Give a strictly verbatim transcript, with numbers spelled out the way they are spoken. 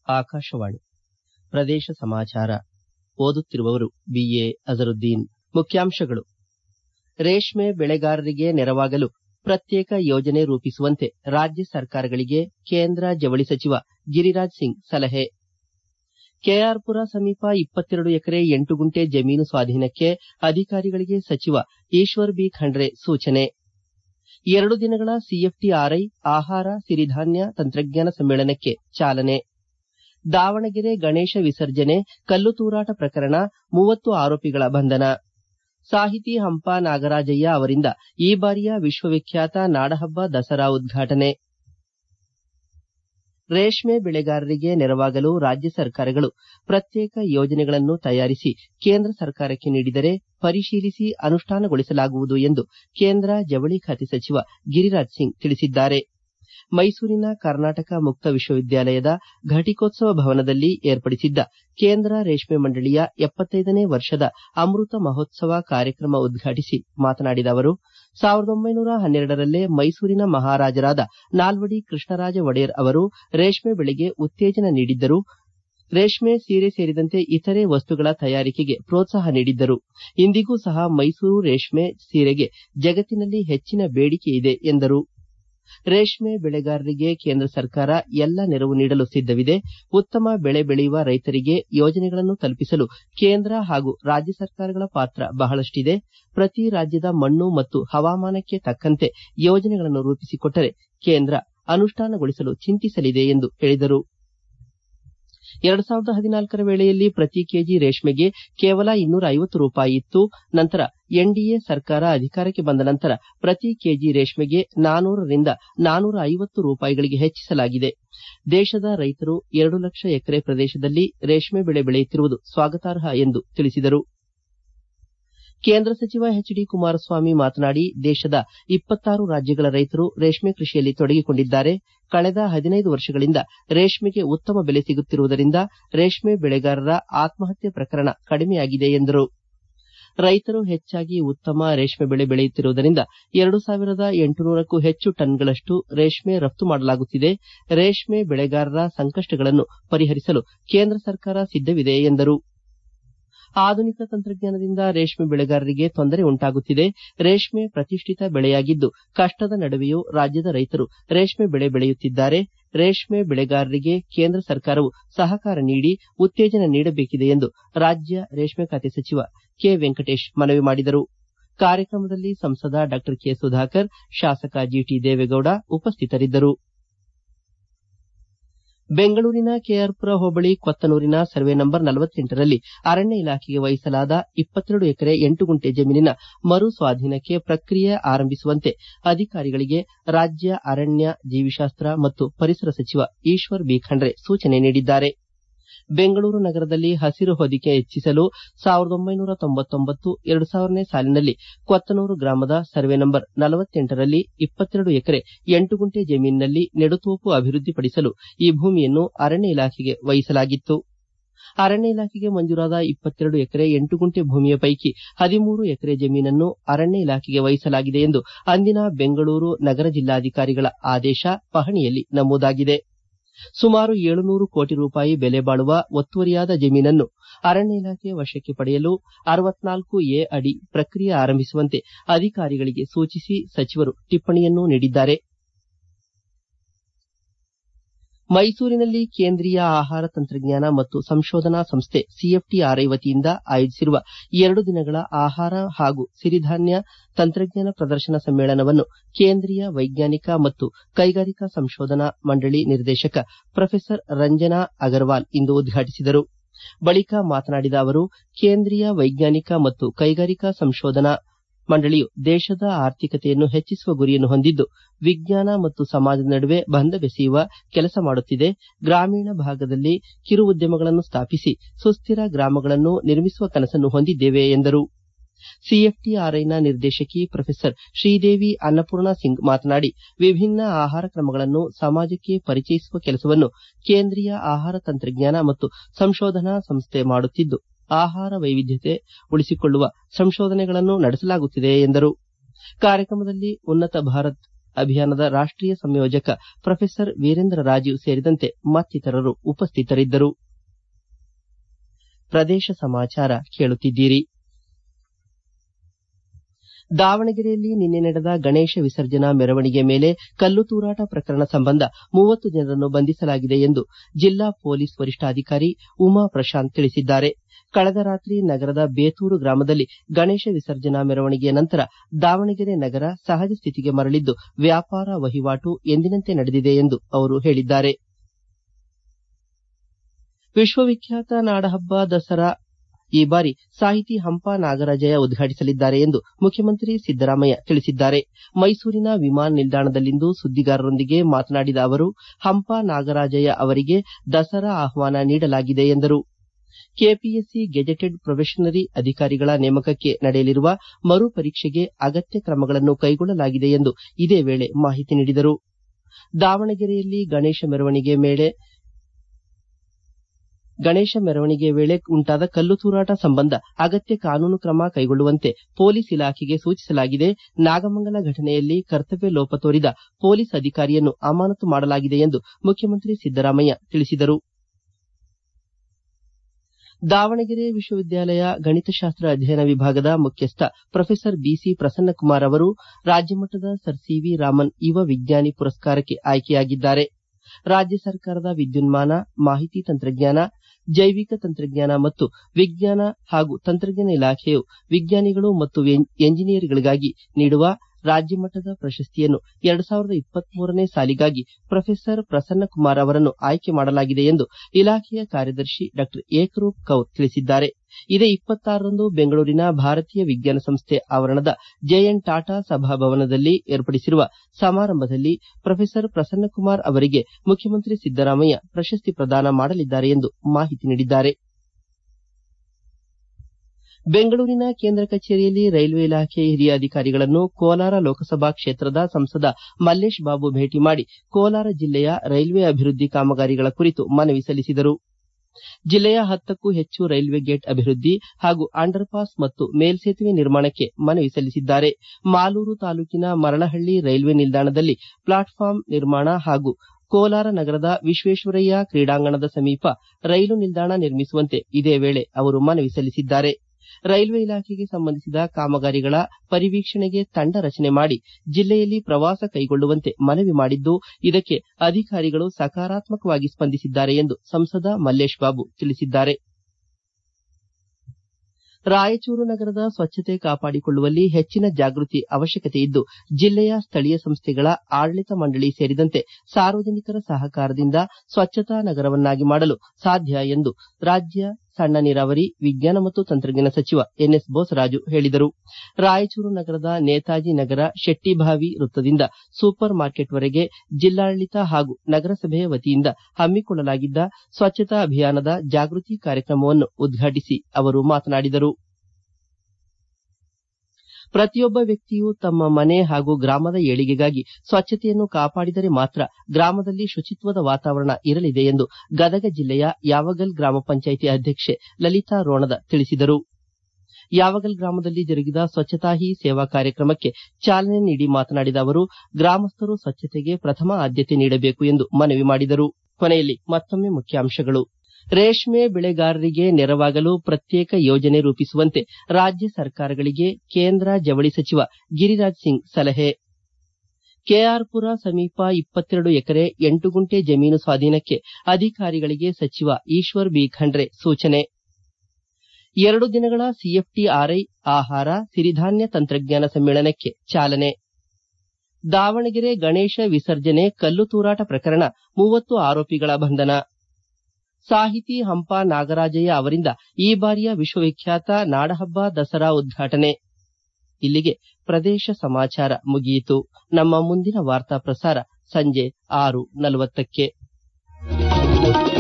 ಆಕಾಶವಾಣಿ ಪ್ರದೇಶ ಸಮಾಚಾರ ಓದುತ್ತಿರುವವರು ಬಿಎ ಅಜರುದ್ದೀನ್. ಮುಖ್ಯಾಂಶಗಳು. ರೇಷ್ಮೆ ಬೆಳೆಗಾರರಿಗೆ ನೆರವಾಗಲು ಪ್ರತ್ಯೇಕ ಯೋಜನೆ ರೂಪಿಸುವಂತೆ ರಾಜ್ಯ ಸರ್ಕಾರಗಳಿಗೆ ಕೇಂದ್ರ ಜವಳಿ ಸಚಿವ ಗಿರಿರಾಜ್ ಸಿಂಗ್ ಸಲಹೆ. ಕೆಆರ್ಪುರ ಸಮೀಪ ಇಪ್ಪತ್ತೆರಡು ಎಕರೆ ಎಂಟು ಗುಂಟೆ ಜಮೀನು ಸ್ವಾಧೀನಕ್ಕೆ ಅಧಿಕಾರಿಗಳಿಗೆ ಸಚಿವ ಈಶ್ವರ್ ಬಿ ಖಂಡ್ರೆ ಸೂಚನೆ. ಎರಡು ದಿನಗಳ ಸಿಎಫ್ಟಿಆರ್ಐ ಆಹಾರ ಸಿರಿಧಾನ್ಯ ತಂತ್ರಜ್ಞಾನ ಸಮ್ಮೇಳನಕ್ಕೆ ಚಾಲನೆ. ದಾವಣಗೆರೆ ಗಣೇಶ ವಿಸರ್ಜನೆ ಕಲ್ಲು ತೂರಾಟ ಪ್ರಕರಣ ಮೂವತ್ತು ಆರೋಪಿಗಳ ಬಂಧನ. ಸಾಹಿತಿ ಹಂಪ ನಾಗರಾಜಯ್ಯ ಅವರಿಂದ ಈ ಬಾರಿಯ ವಿಶ್ವವಿಖ್ಯಾತ ನಾಡಹಬ್ಬ ದಸರಾ ಉದ್ಘಾಟನೆ. ರೇಷ್ಮೆ ಬೆಳೆಗಾರರಿಗೆ ನೆರವಾಗಲು ರಾಜ್ಯ ಸರ್ಕಾರಗಳು ಪ್ರತ್ಯೇಕ ಯೋಜನೆಗಳನ್ನು ತಯಾರಿಸಿ ಕೇಂದ್ರ ಸರ್ಕಾರಕ್ಕೆ ನೀಡಿದರೆ ಪರಿಶೀಲಿಸಿ ಅನುಷ್ಠಾನಗೊಳಿಸಲಾಗುವುದು ಎಂದು ಕೇಂದ್ರ ಜವಳಿ ಖಾತೆ ಸಚಿವ ಗಿರಿರಾಜ್ ಸಿಂಗ್ ತಿಳಿಸಿದ್ದಾರೆ. ಮೈಸೂರಿನ ಕರ್ನಾಟಕ ಮುಕ್ತ ವಿಶ್ವವಿದ್ಯಾಲಯದ ಘಟಿಕೋತ್ಸವ ಭವನದಲ್ಲಿ ಏರ್ಪಡಿಸಿದ್ದ ಕೇಂದ್ರ ರೇಷ್ಮೆ ಮಂಡಳಿಯ ಎಪ್ಪತ್ತೈದನೇ ವರ್ಷದ ಅಮೃತ ಮಹೋತ್ಸವ ಕಾರ್ಯಕ್ರಮ ಉದ್ಘಾಟಿಸಿ ಮಾತನಾಡಿದ ಅವರು, ಸಾವಿರದ ಒಂಬೈನೂರ ಹನ್ನೆರಡರಲ್ಲೇ ಮೈಸೂರಿನ ಮಹಾರಾಜರಾದ ನಾಲ್ವಡಿ ಕೃಷ್ಣರಾಜ ಒಡೆಯರ್ ಅವರು ರೇಷ್ಮೆ ಬೆಳೆಗೆ ಉತ್ತೇಜನ ನೀಡಿದ್ದರು. ರೇಷ್ಮೆ ಸೀರೆ ಸೇರಿದಂತೆ ಇತರೆ ವಸ್ತುಗಳ ತಯಾರಿಕೆಗೆ ಪ್ರೋತ್ಸಾಹ ನೀಡಿದ್ದರು. ಇಂದಿಗೂ ಸಹ ಮೈಸೂರು ರೇಷ್ಮೆ ಸೀರೆಗೆ ಜಗತ್ತಿನಲ್ಲಿ ಹೆಚ್ಚಿನ ಬೇಡಿಕೆ ಇದೆ ಎಂದರು. ರೇಷ್ಮೆ ಬೆಳೆಗಾರರಿಗೆ ಕೇಂದ್ರ ಸರ್ಕಾರ ಎಲ್ಲ ನೆರವು ನೀಡಲು ಸಿದ್ದವಿದೆ. ಉತ್ತಮ ಬೆಳೆ ಬೆಳೆಯುವ ರೈತರಿಗೆ ಯೋಜನೆಗಳನ್ನು ತಲುಪಿಸಲು ಕೇಂದ್ರ ಹಾಗೂ ರಾಜ್ಯ ಸರ್ಕಾರಗಳ ಪಾತ್ರ ಬಹಳಷ್ಟಿದೆ. ಪ್ರತಿ ರಾಜ್ಯದ ಮಣ್ಣು ಮತ್ತು ಹವಾಮಾನಕ್ಕೆ ತಕ್ಕಂತೆ ಯೋಜನೆಗಳನ್ನು ರೂಪಿಸಿಕೊಟ್ಟರೆ ಕೇಂದ್ರ ಅನುಷ್ಠಾನಗೊಳಿಸಲು ಚಿಂತಿಸಲಿದೆ ಎಂದು ಹೇಳಿದರು. ಎರಡು ಸಾವಿರದ ಹದಿನಾಲ್ಕರ ವೇಳೆಯಲ್ಲಿ ಪ್ರತಿ ಕೆಜಿ ರೇಷ್ಮೆಗೆ ಕೇವಲ ಇನ್ನೂರ ಐವತ್ತು ರೂಪಾಯಿ ಇತ್ತು. ನಂತರ ಎನ್ಡಿಎ ಸರ್ಕಾರ ಅಧಿಕಾರಕ್ಕೆ ಬಂದ ನಂತರ ಪ್ರತಿ ಕೆಜಿ ರೇಷ್ಮೆಗೆ ನಾನೂರರಿಂದ ನಾನೂರ ಐವತ್ತು ರೂಪಾಯಿಗಳಿಗೆ ಹೆಚ್ಚಿಸಲಾಗಿದೆ. ದೇಶದ ರೈತರು ಎರಡು ಲಕ್ಷ ಎಕರೆ ಪ್ರದೇಶದಲ್ಲಿ ರೇಷ್ಮೆ ಬೆಳೆ ಬೆಳೆಯುತ್ತಿರುವುದು ಸ್ವಾಗತಾರ್ಹ ಎಂದು ತಿಳಿಸಿದರು. ಕೇಂದ್ರ ಸಚಿವ ಎಚ್ ಡಿ ಕುಮಾರಸ್ವಾಮಿ ಮಾತನಾಡಿ, ದೇಶದ ಇಪ್ಪತ್ತಾರು ರಾಜ್ಯಗಳ ರೈತರು ರೇಷ್ಮೆ ಕೃಷಿಯಲ್ಲಿ ತೊಡಗಿಕೊಂಡಿದ್ದಾರೆ. ಕಳೆದ ಹದಿನೈದು ವರ್ಷಗಳಿಂದ ರೇಷ್ಮೆಗೆ ಉತ್ತಮ ಬೆಲೆ ಸಿಗುತ್ತಿರುವುದರಿಂದ ರೇಷ್ಮೆ ಬೆಳೆಗಾರರ ಆತ್ಮಹತ್ಯೆ ಪ್ರಕರಣ ಕಡಿಮೆಯಾಗಿದೆ ಎಂದರು. ರೈತರು ಹೆಚ್ಚಾಗಿ ಉತ್ತಮ ರೇಷ್ಮೆ ಬೆಳೆ ಬೆಳೆಯುತ್ತಿರುವುದರಿಂದ ಎರಡು ಸಾವಿರದ ಎಂಟುನೂರಕ್ಕೂ ಹೆಚ್ಚು ಟನ್ಗಳಷ್ಟು ರೇಷ್ಮೆ ರಫ್ತು ಮಾಡಲಾಗುತ್ತಿದೆ. ರೇಷ್ಮೆ ಬೆಳೆಗಾರರ ಸಂಕಷ್ಟಗಳನ್ನು ಪರಿಹರಿಸಲು ಕೇಂದ್ರ ಸರ್ಕಾರ ಸಿದ್ದವಿದೆ ಎಂದರು. ಆಧುನಿಕ ತಂತ್ರಜ್ಞಾನದಿಂದ ರೇಷ್ಮೆ ಬೆಳೆಗಾರರಿಗೆ ತೊಂದರೆ ಉಂಟಾಗುತ್ತಿದೆ. ರೇಷ್ಮೆ ಪ್ರತಿಷ್ಠಿತ ಬೆಳೆಯಾಗಿದ್ದು ಕಷ್ಟದ ನಡುವೆಯೂ ರಾಜ್ಯದ ರೈತರು ರೇಷ್ಮೆ ಬೆಳೆ ಬೆಳೆಯುತ್ತಿದ್ದಾರೆ. ರೇಷ್ಮೆ ಬೆಳೆಗಾರರಿಗೆ ಕೇಂದ್ರ ಸರ್ಕಾರವು ಸಹಕಾರ ನೀಡಿ ಉತ್ತೇಜನ ನೀಡಬೇಕಿದೆ ಎಂದು ರಾಜ್ಯ ರೇಷ್ಮೆ ಖಾತೆ ಸಚಿವ ಕೆ ವೆಂಕಟೇಶ್ ಮನವಿ ಮಾಡಿದರು. ಕಾರ್ಯಕ್ರಮದಲ್ಲಿ ಸಂಸದ ಡಾ ಕೆ ಸುಧಾಕರ್, ಶಾಸಕ ಜಿಟಿ ದೇವೇಗೌಡ ಉಪಸ್ಥಿತರಿದ್ದರು. ಬೆಂಗಳೂರಿನ ಕೆಆರ್ಪುರ ಹೋಬಳಿ ಕೊತ್ತನೂರಿನ ಸರ್ವೆ ನಂಬರ್ ನಲವತ್ತೆಂಟರಲ್ಲಿ ಅರಣ್ಯ ಇಲಾಖೆಗೆ ವಹಿಸಲಾದ ಇಪ್ಪತ್ತೆರಡು ಎಕರೆ ಎಂಟು ಗುಂಟೆ ಜಮೀನಿನ ಮರು ಸ್ವಾಧೀನಕ್ಕೆ ಪ್ರಕ್ರಿಯೆ ಆರಂಭಿಸುವಂತೆ ಅಧಿಕಾರಿಗಳಿಗೆ ರಾಜ್ಯ ಅರಣ್ಯ, ಜೀವಿಶಾಸ್ತ್ರ ಮತ್ತು ಪರಿಸರ ಸಚಿವ ಈಶ್ವರ್ ಬಿ ಖಂಡ್ರೆ ಸೂಚನೆ ನೀಡಿದ್ದಾರೆ. ಬೆಂಗಳೂರು ನಗರದಲ್ಲಿ ಹಸಿರು ಹೊದಿಕೆ ಹೆಚ್ಚಿಸಲು ಸಾವಿರದ ಒಂಬೈನೂರ ತೊಂಬತ್ತೊಂಬತ್ತು ಎರಡು ಸಾವಿರನೇ ಸಾಲಿನಲ್ಲಿ ಕೊತ್ತನೂರು ಗ್ರಾಮದ ಸರ್ವೆ ನಂಬರ್ ನಲವತ್ತೆಂಟರಲ್ಲಿ ಇಪ್ಪತ್ತೆರಡು ಎಕರೆ ಎಂಟು ಗುಂಟೆ ಜಮೀನಿನಲ್ಲಿ ನೆಡುತೋಪು ಅಭಿವೃದ್ಧಿಪಡಿಸಲು ಈ ಭೂಮಿಯನ್ನು ಅರಣ್ಯ ಇಲಾಖೆಗೆ ವಹಿಸಲಾಗಿತ್ತು. ಅರಣ್ಯ ಇಲಾಖೆಗೆ ಮಂಜೂರಾದ ಇಪ್ಪತ್ತೆರಡು ಎಕರೆ ಎಂಟು ಗುಂಟೆ ಭೂಮಿಯ ಪೈಕಿ ಹದಿಮೂರು ಎಕರೆ ಜಮೀನನ್ನು ಅರಣ್ಯ ಇಲಾಖೆಗೆ ವಹಿಸಲಾಗಿದೆ ಎಂದು ಅಂದಿನ ಬೆಂಗಳೂರು ನಗರ ಜಿಲ್ಲಾಧಿಕಾರಿಗಳ ಆದೇಶ ಪಹಣಿಯಲ್ಲಿ ನಮೂದಾಗಿದೆ. ಸುಮಾರು ಏಳುನೂರು ಕೋಟಿ ರೂಪಾಯಿ ಬೆಲೆ ಬಾಳುವ ಒತ್ತುವರಿಯಾದ ಜಮೀನನ್ನು ಅರಣ್ಯ ಇಲಾಖೆ ವಶಕ್ಕೆ ಪಡೆಯಲು ಅರವತ್ನಾಲ್ಕು ಎ ಅಡಿ ಪ್ರಕ್ರಿಯೆ ಆರಂಭಿಸುವಂತೆ ಅಧಿಕಾರಿಗಳಿಗೆ ಸೂಚಿಸಿ ಸಚಿವರು ಟಿಪ್ಪಣಿಯನ್ನೂ ನೀಡಿದ್ದಾರೆ. ಮೈಸೂರಿನಲ್ಲಿ ಕೇಂದ್ರೀಯ ಆಹಾರ ತಂತ್ರಜ್ಞಾನ ಮತ್ತು ಸಂಶೋಧನಾ ಸಂಸ್ಥೆ ಸಿಎಫ್ಟಿಆರ್ಐ ವತಿಯಿಂದ ಆಯೋಜಿಸಿರುವ ಎರಡು ದಿನಗಳ ಆಹಾರ ಹಾಗೂ ಸಿರಿಧಾನ್ಯ ತಂತ್ರಜ್ಞಾನ ಪ್ರದರ್ಶನ ಸಮ್ಮೇಳನವನ್ನು ಕೇಂದ್ರೀಯ ವೈಜ್ಞಾನಿಕ ಮತ್ತು ಕೈಗಾರಿಕಾ ಸಂಶೋಧನಾ ಮಂಡಳಿ ನಿರ್ದೇಶಕ ಪ್ರೊಫೆಸರ್ ರಂಜನಾ ಅಗರ್ವಾಲ್ ಇಂದು ಉದ್ಘಾಟಿಸಿದರು. ಬಳಿಕ ಮಾತನಾಡಿದ ಅವರು, ಕೇಂದ್ರೀಯ ವೈಜ್ಞಾನಿಕ ಮತ್ತು ಕೈಗಾರಿಕಾ ಸಂಶೋಧನಾ ಮಂಡಳಿಯು ದೇಶದ ಆರ್ಥಿಕತೆಯನ್ನು ಹೆಚ್ಚಿಸುವ ಗುರಿಯನ್ನು ಹೊಂದಿದ್ದು ವಿಜ್ಞಾನ ಮತ್ತು ಸಮಾಜದ ನಡುವೆ ಬಂಧ ಬೆಸೆಯುವ ಕೆಲಸ ಮಾಡುತ್ತಿದೆ. ಗ್ರಾಮೀಣ ಭಾಗದಲ್ಲಿ ಕಿರು ಉದ್ಯಮಗಳನ್ನು ಸ್ಥಾಪಿಸಿ ಸುಸ್ಥಿರ ಗ್ರಾಮಗಳನ್ನು ನಿರ್ಮಿಸುವ ಕನಸನ್ನು ಹೊಂದಿದ್ದೇವೆ ಎಂದರು. ಸಿಎಫ್ಟಿಆರ್ಐನ ನಿರ್ದೇಶಕಿ ಪ್ರೊಫೆಸರ್ ಶ್ರೀದೇವಿ ಅನ್ನಪೂರ್ಣ ಸಿಂಗ್ ಮಾತನಾಡಿ, ವಿಭಿನ್ನ ಆಹಾರ ಕ್ರಮಗಳನ್ನು ಸಮಾಜಕ್ಕೆ ಪರಿಚಯಿಸುವ ಕೆಲಸವನ್ನು ಕೇಂದ್ರೀಯ ಆಹಾರ ತಂತ್ರಜ್ಞಾನ ಮತ್ತು ಸಂಶೋಧನಾ ಸಂಸ್ಥೆ ಮಾಡುತ್ತಿದ್ದು ಆಹಾರ ವೈವಿಧ್ಯತೆ ಉಳಿಸಿಕೊಳ್ಳುವ ಸಂಶೋಧನೆಗಳನ್ನು ನಡೆಸಲಾಗುತ್ತಿದೆ ಎಂದರು. ಕಾರ್ಯಕ್ರಮದಲ್ಲಿ ಉನ್ನತ ಭಾರತ್ ಅಭಿಯಾನದ ರಾಷ್ಟೀಯ ಸಂಯೋಜಕ ಪ್ರೊಫೆಸರ್ ವೀರೇಂದ್ರ ರಾಜೀವ್ ಸೇರಿದಂತೆ ಮತ್ತಿತರರು ಉಪಸ್ಥಿತರಿದ್ದರು. ಪ್ರದೇಶ ಸಮಾಚಾರ ಕೇಳುತ್ತಿದ್ದೀರಿ. ದಾವಣಗೆರೆಯಲ್ಲಿ ನಿನ್ನೆ ನಡೆದ ಗಣೇಶ ವಿಸರ್ಜನಾ ಮೆರವಣಿಗೆ ಮೇಲೆ ಕಲ್ಲು ತೂರಾಟ ಪ್ರಕರಣ ಸಂಬಂಧ ಮೂವತ್ತು ಜನರನ್ನು ಬಂಧಿಸಲಾಗಿದೆ ಎಂದು ಜಿಲ್ಲಾ ಪೊಲೀಸ್ ವರಿಷ್ಠಾಧಿಕಾರಿ ಉಮಾ ಪ್ರಶಾಂತ್ ತಿಳಿಸಿದ್ದಾರೆ. ಕಳೆದ ರಾತ್ರಿ ನಗರದ ಬೇತೂರು ಗ್ರಾಮದಲ್ಲಿ ಗಣೇಶ ವಿಸರ್ಜನಾ ಮೆರವಣಿಗೆಯ ನಂತರ ದಾವಣಗೆರೆ ನಗರ ಸಹಜ ಸ್ಥಿತಿಗೆ ಮರಳಿದ್ದು, ವ್ಯಾಪಾರ ವಹಿವಾಟು ಎಂದಿನಂತೆ ನಡೆದಿದೆ ಎಂದು ಅವರು ಹೇಳಿದ್ದಾರೆ. ವಿಶ್ವವಿಖ್ಯಾತ ನಾಡಹಬ್ಬ ದಸರಾ ಈ ಬಾರಿ ಸಾಹಿತಿ ಹಂಪ ನಾಗರಾಜಯ್ಯ ಉದ್ಘಾಟಿಸಲಿದ್ದಾರೆ ಎಂದು ಮುಖ್ಯಮಂತ್ರಿ ಸಿದ್ದರಾಮಯ್ಯ ತಿಳಿಸಿದ್ದಾರೆ. ಮೈಸೂರಿನ ವಿಮಾನ ನಿಲ್ದಾಣದಲ್ಲಿಂದು ಸುದ್ದಿಗಾರರೊಂದಿಗೆ ಮಾತನಾಡಿದ ಅವರು, ಹಂಪ ನಾಗರಾಜಯ್ಯ ಅವರಿಗೆ ದಸರಾ ಆಹ್ವಾನ ನೀಡಲಾಗಿದೆ ಎಂದರು. ಕೆಪಿಎಸ್ಸಿ ಗೆಜೆಟೆಡ್ ಪ್ರೊಬೇಷನರಿ ಅಧಿಕಾರಿಗಳ ನೇಮಕಕ್ಕೆ ನಡೆಯಲಿರುವ ಮರು ಪರೀಕ್ಷೆಗೆ ಅಗತ್ಯ ಕ್ರಮಗಳನ್ನು ಕೈಗೊಳ್ಳಲಾಗಿದೆ ಎಂದು ಇದೇ ವೇಳೆ ಮಾಹಿತಿ ನೀಡಿದರು. ದಾವಣಗೆರೆಯಲ್ಲಿ ಗಣೇಶ ಮೆರವಣಿಗೆ ಮೇಲೆ ಗಣೇಶ ಮೆರವಣಿಗೆ ವೇಳೆ ಉಂಟಾದ ಕಲ್ಲು ತೂರಾಟ ಸಂಬಂಧ ಅಗತ್ಯ ಕಾನೂನು ಕ್ರಮ ಕೈಗೊಳ್ಳುವಂತೆ ಪೊಲೀಸ್ ಇಲಾಖೆಗೆ ಸೂಚಿಸಲಾಗಿದೆ. ನಾಗಮಂಗಲ ಘಟನೆಯಲ್ಲಿ ಕರ್ತವ್ಯ ಲೋಪ ತೋರಿದ ಪೊಲೀಸ್ ಅಧಿಕಾರಿಯನ್ನು ಅಮಾನತು ಮಾಡಲಾಗಿದೆ ಎಂದು ಮುಖ್ಯಮಂತ್ರಿ ಸಿದ್ದರಾಮಯ್ಯ ತಿಳಿಸಿದರು. ದಾವಣಗೆರೆ ವಿಶ್ವವಿದ್ಯಾಲಯ ಗಣಿತಶಾಸ್ತ್ರ ಅಧ್ಯಯನ ವಿಭಾಗದ ಮುಖ್ಯಸ್ಥ ಪ್ರೊಫೆಸರ್ ಬಿಸಿ ಪ್ರಸನ್ನಕುಮಾರ್ ಅವರು ರಾಜ್ಯಮಟ್ಟದ ಸರ್ ಸಿವಿ ರಾಮನ್ ಯುವ ವಿಜ್ಞಾನಿ ಪುರಸ್ಕಾರಕ್ಕೆ ಆಯ್ಕೆಯಾಗಿದ್ದಾರೆ. ರಾಜ್ಯ ಸರ್ಕಾರದ ವಿದ್ಯುನ್ಮಾನ, ಮಾಹಿತಿ ತಂತ್ರಜ್ಞಾನ, ಜೈವಿಕ ತಂತ್ರಜ್ಞಾನ ಮತ್ತು ವಿಜ್ಞಾನ ಹಾಗೂ ತಂತ್ರಜ್ಞಾನ ಇಲಾಖೆಯು ವಿಜ್ಞಾನಿಗಳು ಮತ್ತು ಎಂಜಿನಿಯರ್ಗಳಿಗಾಗಿ ನೀಡುವ ರಾಜ್ಯಮಟ್ಟದ ಪ್ರಶಸ್ತಿಯನ್ನು ಎರಡು ಸಾವಿರದ ಇಪ್ಪತ್ಮೂರನೇ ಸಾಲಿಗಾಗಿ ಪ್ರೊಫೆಸರ್ ಪ್ರಸನ್ನಕುಮಾರ್ ಅವರನ್ನು ಆಯ್ಕೆ ಮಾಡಲಾಗಿದೆ ಎಂದು ಇಲಾಖೆಯ ಕಾರ್ಯದರ್ಶಿ ಡಾ ಏಕರೂಪ್ ಕೌರ್ ತಿಳಿಸಿದ್ದಾರೆ. ಇದೇ ಇಪ್ಪತ್ತಾರರಂದು ಬೆಂಗಳೂರಿನ ಭಾರತೀಯ ವಿಜ್ಞಾನ ಸಂಸ್ಥೆ ಆವರಣದ ಜೆಎನ್ ಟಾಟಾ ಸಭಾಭವನದಲ್ಲಿ ಏರ್ಪಡಿಸಿರುವ ಸಮಾರಂಭದಲ್ಲಿ ಪ್ರೊಫೆಸರ್ ಪ್ರಸನ್ನಕುಮಾರ್ ಅವರಿಗೆ ಮುಖ್ಯಮಂತ್ರಿ ಸಿದ್ದರಾಮಯ್ಯ ಪ್ರಶಸ್ತಿ ಪ್ರದಾನ ಮಾಡಲಿದ್ದಾರೆ ಎಂದು ಮಾಹಿತಿ ನೀಡಿದ್ದಾರೆ. ಬೆಂಗಳೂರಿನ ಕೇಂದ್ರ ಕಚೇರಿಯಲ್ಲಿ ರೈಲ್ವೆ ಇಲಾಖೆ ಹಿರಿಯ ಅಧಿಕಾರಿಗಳನ್ನು ಕೋಲಾರ ಲೋಕಸಭಾ ಕ್ಷೇತ್ರದ ಸಂಸದ ಮಲ್ಲೇಶ್ ಬಾಬು ಭೇಟಿ ಮಾಡಿ ಕೋಲಾರ ಜಿಲ್ಲೆಯ ರೈಲ್ವೆ ಅಭಿವೃದ್ಧಿ ಕಾಮಗಾರಿಗಳ ಕುರಿತು ಮನವಿ ಸಲ್ಲಿಸಿದರು. ಜಿಲ್ಲೆಯ ಹತ್ತಕ್ಕೂ ಹೆಚ್ಚು ರೈಲ್ವೆ ಗೇಟ್ ಅಭಿವೃದ್ಧಿ ಹಾಗೂ ಅಂಡರ್ ಪಾಸ್ ಮತ್ತು ಮೇಲ್ಸೇತುವೆ ನಿರ್ಮಾಣಕ್ಕೆ ಮನವಿ ಸಲ್ಲಿಸಿದ್ದಾರೆ. ಮಾಲೂರು ತಾಲೂಕಿನ ಮರಳಹಳ್ಳಿ ರೈಲ್ವೆ ನಿಲ್ದಾಣದಲ್ಲಿ ಪ್ಲಾಟ್ಫಾರ್ಮ್ ನಿರ್ಮಾಣ ಹಾಗೂ ಕೋಲಾರ ನಗರದ ವಿಶ್ವೇಶ್ವರಯ್ಯ ಕ್ರೀಡಾಂಗಣದ ಸಮೀಪ ರೈಲು ನಿಲ್ದಾಣ ನಿರ್ಮಿಸುವಂತೆ ಇದೇ ವೇಳೆ ಅವರು ಮನವಿ ಸಲ್ಲಿಸಿದ್ದಾರೆ. ರೈಲ್ವೆ ಇಲಾಖೆಗೆ ಸಂಬಂಧಿಸಿದ ಕಾಮಗಾರಿಗಳ ಪರಿವೀಕ್ಷಣೆಗೆ ತಂಡ ರಚನೆ ಮಾಡಿ ಜಿಲ್ಲೆಯಲ್ಲಿ ಪ್ರವಾಸ ಕೈಗೊಳ್ಳುವಂತೆ ಮನವಿ ಮಾಡಿದ್ದು, ಇದಕ್ಕೆ ಅಧಿಕಾರಿಗಳು ಸಕಾರಾತ್ಮಕವಾಗಿ ಸ್ಪಂದಿಸಿದ್ದಾರೆ ಎಂದು ಸಂಸದ ಮಲ್ಲೇಶ್ ಬಾಬು ತಿಳಿಸಿದ್ದಾರೆ. ರಾಯಚೂರು ನಗರದ ಸ್ವಚ್ಛತೆ ಕಾಪಾಡಿಕೊಳ್ಳುವಲ್ಲಿ ಹೆಚ್ಚಿನ ಜಾಗೃತಿ ಅವಶ್ಯಕತೆ ಇದ್ದು, ಜಿಲ್ಲೆಯ ಸ್ಥಳೀಯ ಸಂಸ್ಥೆಗಳ ಆಡಳಿತ ಮಂಡಳಿ ಸೇರಿದಂತೆ ಸಾರ್ವಜನಿಕರ ಸಹಕಾರದಿಂದ ಸ್ವಚ್ಛತಾ ನಗರವನ್ನಾಗಿ ಮಾಡಲು ಸಾಧ್ಯ ಎಂದು ರಾಜ್ಯ ಸಣ್ಣ ನೀರಾವರಿ, ವಿಜ್ಞಾನ ಮತ್ತು ತಂತ್ರಜ್ಞಾನ ಸಚಿವ ಎನ್ಎಸ್ ಬೋಸರಾಜು ಹೇಳಿದರು. ರಾಯಚೂರು ನಗರದ ನೇತಾಜಿ ನಗರ ಶೆಟ್ಟಿಬಾವಿ ವೃತ್ತದಿಂದ ಸೂಪರ್ ಮಾರ್ಕೆಟ್ವರೆಗೆ ಜಿಲ್ಲಾಡಳಿತ ಹಾಗೂ ನಗರಸಭೆಯ ವತಿಯಿಂದ ಹಮ್ಮಿಕೊಳ್ಳಲಾಗಿದ್ದ ಸ್ವಚ್ಛತಾ ಅಭಿಯಾನದ ಜಾಗೃತಿ ಕಾರ್ಯಕ್ರಮವನ್ನು ಉದ್ಘಾಟಿಸಿ ಅವರು ಮಾತನಾಡಿದರು. ಪ್ರತಿಯೊಬ್ಬ ವ್ಯಕ್ತಿಯೂ ತಮ್ಮ ಮನೆ ಹಾಗೂ ಗ್ರಾಮದ ಏಳಿಗೆಗಾಗಿ ಸ್ವಚ್ಛತೆಯನ್ನು ಕಾಪಾಡಿದರೆ ಮಾತ್ರ ಗ್ರಾಮದಲ್ಲಿ ಶುಚಿತ್ವದ ವಾತಾವರಣ ಇರಲಿದೆ ಎಂದು ಗದಗ ಜಿಲ್ಲೆಯ ಯಾವಗಲ್ ಗ್ರಾಮ ಪಂಚಾಯಿತಿ ಅಧ್ಯಕ್ಷೆ ಲಲಿತಾ ರೋಣದ ತಿಳಿಸಿದರು. ಯಾವಗಲ್ ಗ್ರಾಮದಲ್ಲಿ ಜರುಗಿದ ಸ್ವಚ್ಛತಾ ಹಿ ಸೇವಾ ಕಾರ್ಯಕ್ರಮಕ್ಕೆ ಚಾಲನೆ ನೀಡಿ ಮಾತನಾಡಿದ ಅವರು, ಗ್ರಾಮಸ್ಥರು ಸ್ವಚ್ಛತೆಗೆ ಪ್ರಥಮ ಆದ್ಯತೆ ನೀಡಬೇಕು ಎಂದು ಮನವಿ ಮಾಡಿದರು. ಕೊನೆಯಲ್ಲಿ ಮತ್ತೊಮ್ಮೆ ಮುಖ್ಯಾಂಶಗಳು. ರೇಷ್ಮೆ ಬೆಳೆಗಾರರಿಗೆ ನೆರವಾಗಲು ಪ್ರತ್ಯೇಕ ಯೋಜನೆ ರೂಪಿಸುವಂತೆ ರಾಜ್ಯ ಸರ್ಕಾರಗಳಿಗೆ ಕೇಂದ್ರ ಜವಳಿ ಸಚಿವ ಗಿರಿರಾಜ್ ಸಿಂಗ್ ಸಲಹೆ. ಕೆಆರ್ಪುರ ಸಮೀಪ ಇಪ್ಪತ್ತೆರಡು ಎಕರೆ ಎಂಟು ಗುಂಟೆ ಜಮೀನು ಸ್ವಾಧೀನಕ್ಕೆ ಅಧಿಕಾರಿಗಳಿಗೆ ಸಚಿವ ಈಶ್ವರ್ ಬಿ ಖಂಡ್ರೆ ಸೂಚನೆ. ಎರಡು ದಿನಗಳ ಸಿಎಫ್ಟಿಆರ್ಐ ಆಹಾರ ಸಿರಿಧಾನ್ಯ ತಂತ್ರಜ್ಞಾನ ಸಮ್ಮೇಳನಕ್ಕೆ ಚಾಲನೆ. ದಾವಣಗೆರೆ ಗಣೇಶ ವಿಸರ್ಜನೆ ಕಲ್ಲು ತೂರಾಟ ಪ್ರಕರಣ ಮೂವತ್ತು ಆರೋಪಿಗಳ ಬಂಧನ. ಸಾಹಿತಿ ಹಂಪ ನಾಗರಾಜಯ್ಯ ಅವರಿಂದ ಈ ಬಾರಿಯ ವಿಶ್ವವಿಖ್ಯಾತ ನಾಡಹಬ್ಬ ದಸರಾ ಉದ್ಘಾಟನೆ. ಇಲ್ಲಿಗೆ ಪ್ರದೇಶ ಸಮಾಚಾರ ಮುಗಿಯಿತು. ನಮ್ಮ ಮುಂದಿನ ವಾರ್ತಾ ಪ್ರಸಾರ ಸಂಜೆ ಆರು ನಲವತ್ತಕ್ಕೆ.